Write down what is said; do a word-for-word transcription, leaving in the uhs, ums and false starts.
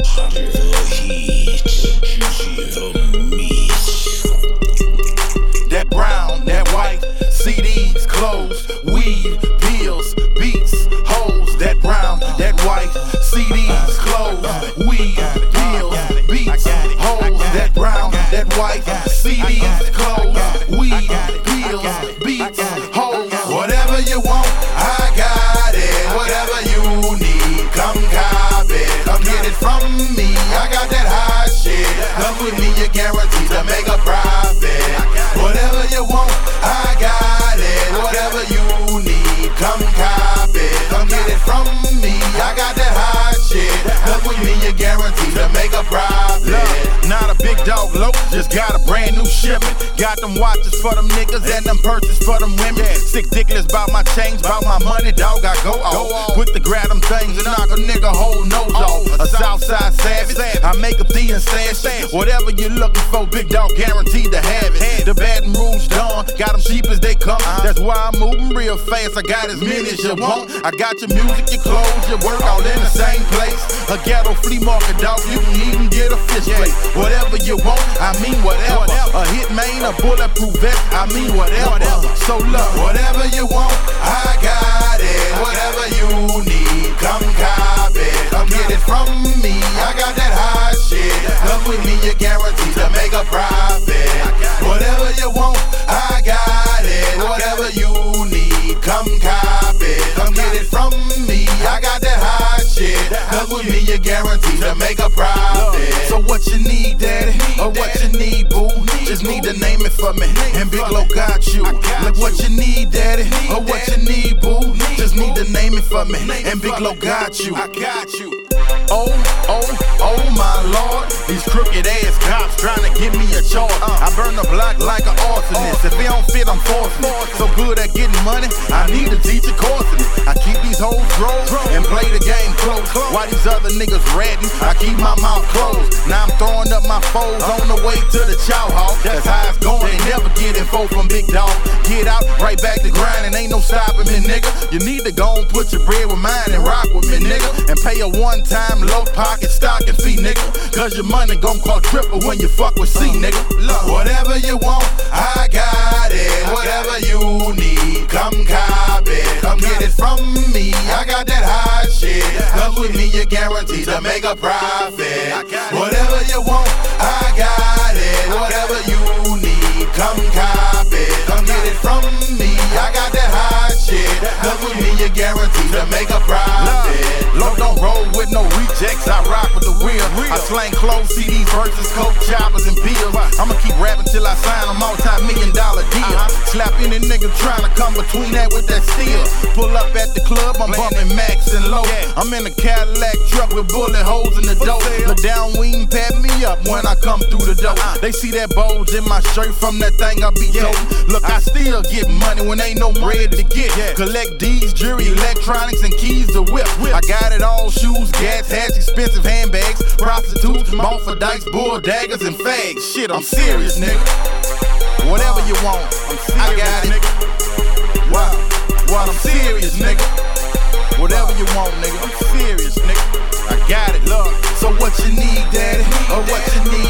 The heat, the meat. That brown, that white, C Ds, clothes, weed, pills, beats, hoes. That brown, that white, C Ds, clothes, weed, pills, beats, hoes. That brown, that white, C Ds, clothes, weed, pills, beats, hoes. Whatever you want, I got it. Whatever you need, come cop it. Come get it from me. I got that hot shit. Come with me, you're guaranteed to make a profit. Whatever you want, I got it. Whatever you need, come cop it. Come get it from me. I got that hot shit. Come with me, you're guaranteed to make a profit. Look, not a big dog low, just got a brand new shipment. Got them watches for them niggas and them purses for them women. Sick dickless about my change, about my money, dog. I go off. Quick to grab them things and knock a nigga whole nose off. A Southside savage, I make a D and stash. Whatever you're looking for, big dog guaranteed to have it. The Baton Rouge Dawn, got them cheap as they come. That's why I'm moving real fast. I got as many as you want. I got your music, your clothes, your work all in the same place. A ghetto flea market, dog. You can even get a fish plate. Whatever you want, I mean whatever. A hit main, a bulletproof vest, I mean whatever. So look, whatever you want, I got it. Whatever you need, come cop it. Come get it from me. I got that hot shit. Come with me, you're guaranteed to make a profit. Whatever you want, I got it. Whatever you need, come cop it. Come get it from me. I got that hot shit. Come with me, you're guaranteed to make a profit. So what you need, daddy? Or what you need, boo? Just need to name it for me, and Big Lo got you. Look what you need, daddy. Or what you need, boo? Just need to name it for me, and Big Lo got you. I got you. Oh, oh, oh my lord. These crooked ass cops trying to give me a charge. I burn the block like an arsonist. If it don't fit, I'm forcing it. So good at getting money, I need to teach a course in it. I keep these hoes grown and play the game close. While these other niggas ratting, I keep my mouth closed. Now I'm throwing up my foes on the way to the chow hall. That's how it's going, ain't never get info from Big Dog. Get out, right back to grinding, ain't no stopping me, nigga. You need to go and put your bread with mine and rock with me, nigga. And pay a one-time low pocket stocking fee, nigga. Cause your money gon' cost triple when you fuck with C, nigga. Look, whatever you want, I got it. Whatever you need, come cop it. Come get it from me. I got that hot shit. Come with me, you're guaranteed to make a profit. Whatever you want, I got it. Whatever you need, come cop it. Come get it from me. I got that hot shit. Come with me, you're guaranteed to make a profit. Look, don't roll with no rejects, I rock with the wheel. I slang clothes, C Ds versus coke, choppers, and pills. I'ma keep rapping till I sign a multi-million dollar deal. Slap any nigga trying to come between that with that steel. Pull up at the club, I'm bumping Max and Low. I'm in a Cadillac truck with bullet holes in the dope. Look down, we ain't pat me up when I come through the door. They see that bulge in my shirt from that thing I be toting. Look, I still get money when ain't no bread to get. Collect D's, jewelry, electronics, and keys to whip. I got it all, shoes, gas, hats, expensive handbags, prostitutes, bought for dice, bull daggers, and fags. Shit, I'm serious, nigga. Whatever you want, I got it. Wow, wow, I'm serious, nigga. Whatever you want, nigga, I'm serious, nigga. I got it, look. So what you need, daddy? Or what you need?